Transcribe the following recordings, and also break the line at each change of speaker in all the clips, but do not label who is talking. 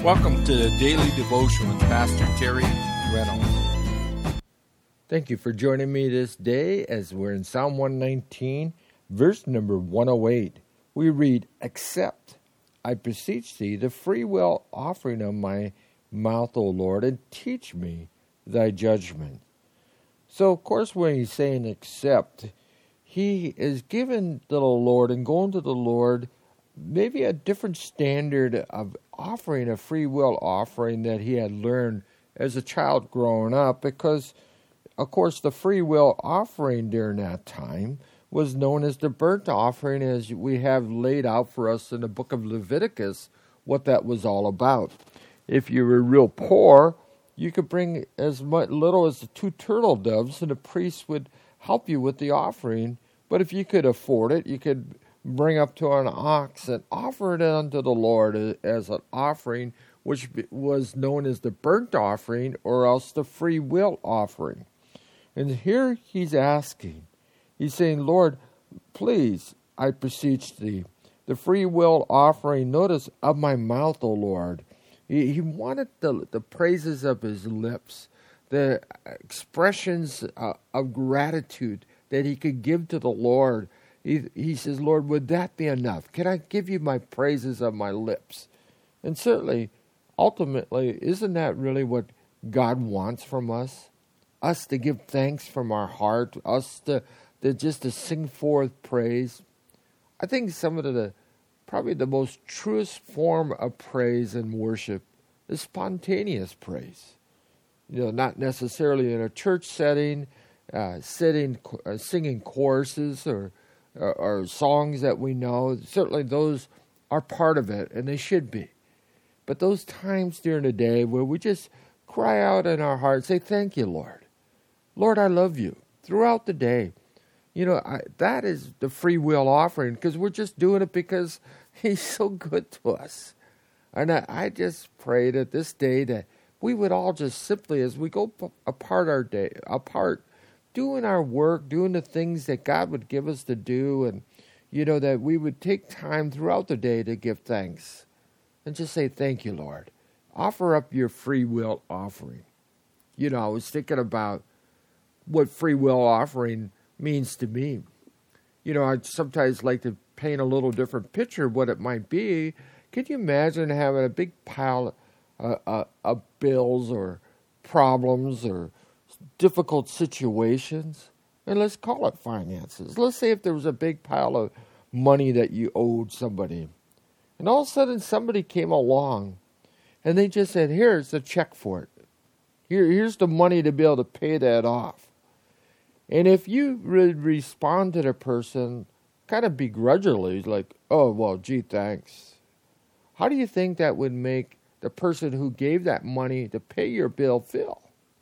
Welcome to the Daily Devotion with Pastor Terry Reynolds.
Thank you for joining me this day as we're in Psalm 119, verse number 108. We read, "Accept, I beseech thee, the freewill offering of my mouth, O Lord, and teach me thy judgment." So, of course, when he's saying accept, he is giving to the Lord and going to the Lord maybe a different standard of offering a free will offering that he had learned as a child growing up, because, of course, the free will offering during that time was known as the burnt offering, as we have laid out for us in the book of Leviticus what that was all about. If you were real poor, you could bring as little as 2 turtle doves, and the priest would help you with the offering. But if you could afford it, you could bring up to an ox and offer it unto the Lord as an offering, which was known as the burnt offering or else the free will offering. And here he's asking, he's saying, "Lord, please, I beseech thee, the free will offering, notice, of my mouth, O Lord." He wanted the praises of his lips, the expressions of gratitude that he could give to the Lord. He says, "Lord, would that be enough? Can I give you my praises of my lips?" And certainly, ultimately, isn't that really what God wants from us? Us to give thanks from our heart, us to just to sing forth praise. I think some of probably the most truest form of praise and worship is spontaneous praise. Not necessarily in a church setting, singing choruses or songs that we know. Certainly those are part of it, and they should be. But those times during the day where we just cry out in our heart, say, "Thank you, Lord. Lord, I love you," throughout the day. That is the free will offering, because we're just doing it because he's so good to us. And I just pray that this day that we would all just simply, as we go apart, doing our work, doing the things that God would give us to do, and, that we would take time throughout the day to give thanks and just say, "Thank you, Lord." Offer up your free will offering. I was thinking about what free will offering means to me. I sometimes like to paint a little different picture of what it might be. Can you imagine having a big pile of bills or problems or difficult situations? And let's call it finances. Let's say if there was a big pile of money that you owed somebody, and all of a sudden somebody came along and they just said, "Here's the check for it. Here's the money to be able to pay that off." And if you would respond to the person kind of begrudgingly, like, "Oh, well, gee, thanks," how do you think that would make the person who gave that money to pay your bill feel?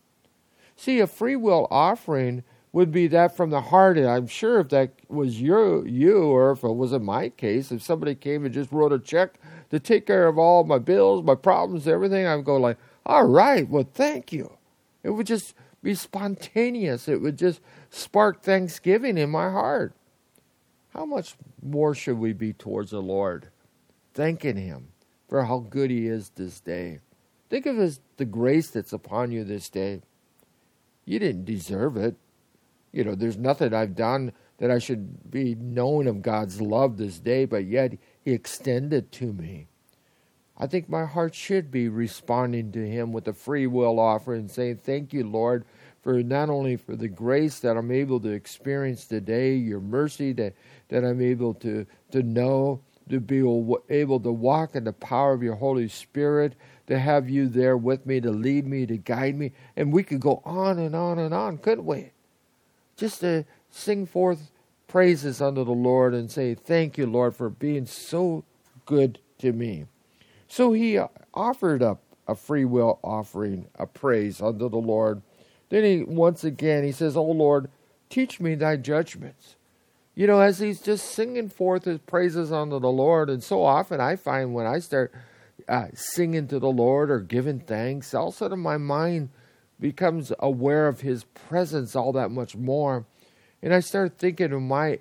See, a free will offering would be that from the heart. And I'm sure if that was you, or if it was in my case, if somebody came and just wrote a check to take care of all my bills, my problems, everything, I would go like, "All right, well, thank you." It would just be spontaneous. It would just spark thanksgiving in my heart. How much more should we be towards the Lord, thanking Him for how good He is this day? Think of the grace that's upon you this day. You didn't deserve it. There's nothing I've done that I should be known of God's love this day, but yet He extended to me. I think my heart should be responding to Him with a free will offering, saying, "Thank you, Lord, for not only for the grace that I'm able to experience today, your mercy that I'm able to know, to be able to walk in the power of your Holy Spirit, to have you there with me, to lead me, to guide me." And we could go on and on and on, couldn't we? Just to sing forth praises unto the Lord and say, "Thank you, Lord, for being so good to me." So he offered up a free will offering, a praise unto the Lord. Then once again, he says, "O Lord, teach me thy judgments." As he's just singing forth his praises unto the Lord, and so often I find when I start singing to the Lord or giving thanks, all of a sudden my mind becomes aware of His presence all that much more. And I start thinking of my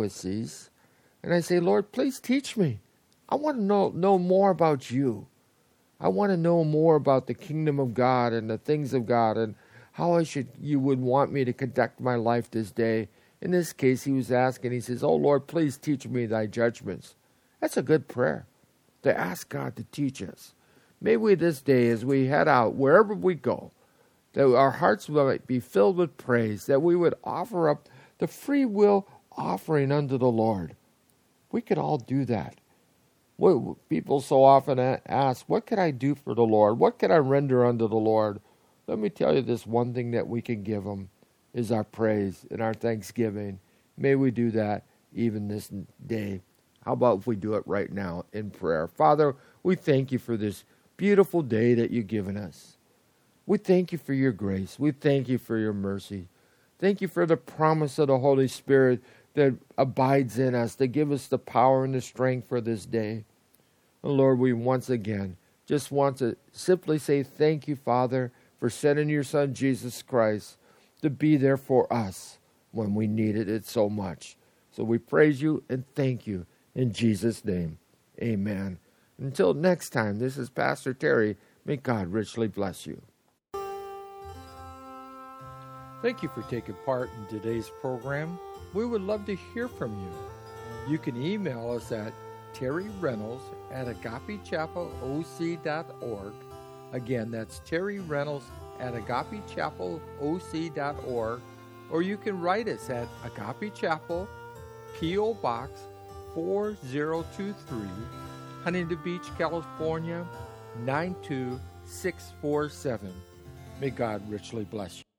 inadequacies, and I say, "Lord, please teach me. I want to know more about you. I want to know more about the kingdom of God and the things of God and how you would want me to conduct my life this day. In this case, he was asking, he says, "Oh Lord, please teach me thy judgments." That's a good prayer, to ask God to teach us. May we this day, as we head out, wherever we go, that our hearts might be filled with praise, that we would offer up the free will offering unto the Lord. We could all do that. People so often ask, what can I do for the Lord? What can I render unto the Lord? Let me tell you this one thing that we can give him is our praise and our thanksgiving. May we do that even this day. How about if we do it right now in prayer? Father, we thank you for this beautiful day that you've given us. We thank you for your grace. We thank you for your mercy. Thank you for the promise of the Holy Spirit that abides in us, to give us the power and the strength for this day. And Lord, we once again just want to simply say thank you, Father, for sending your Son, Jesus Christ, to be there for us when we needed it so much. So we praise you and thank you in Jesus' name. Amen. Until next time, this is Pastor Terry. May God richly bless you.
Thank you for taking part in today's program. We would love to hear from you. You can email us at terryreynolds@agapechapeloc.org. Again, that's terryreynolds@agapechapeloc.org. Or you can write us at Agape Chapel, P.O. Box 4023, Huntington Beach, California, 92647. May God richly bless you.